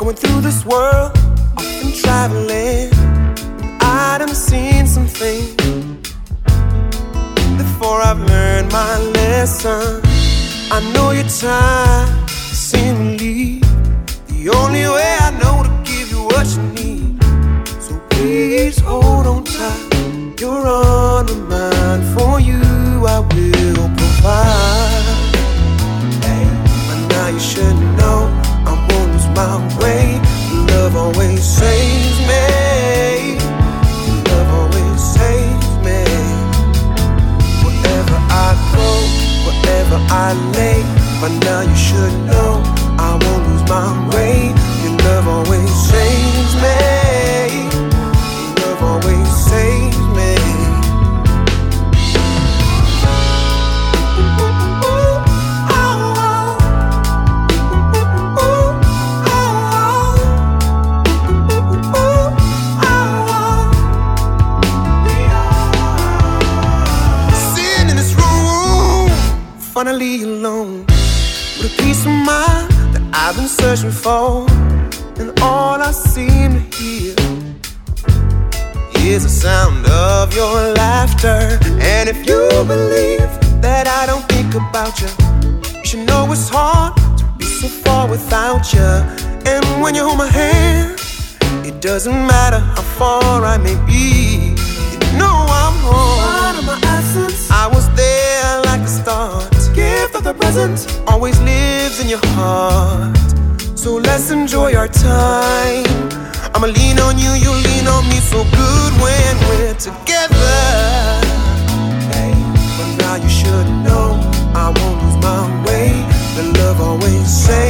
Going through this world, often traveling, I done seen some things before I've learned my lesson. I know you're tired, seem to leave. The only way I know to give you what you need. So please hold on tight. You're on my mind. For you I will provide. Hey, but now you should know I won't lose my way. Love always saves me. Love always saves me. Wherever I go, wherever I lay, but now you should know I won't lose my way. Your love always saves me. Your love always saves me. Finally alone, with a peace of mind that I've been searching for. And all I seem to hear is the sound of your laughter. And if you believe that I don't think about you, you should know it's hard to be so far without you. And when you hold my hand, it doesn't matter how far I may be. You know I'm home. Part of my essence, I was there like the start. Gift of the present always lives in your heart. So let's enjoy our time. I'ma lean on you, you lean on me. So good when we're together. Hey, but now you should know I won't lose my way. The love always says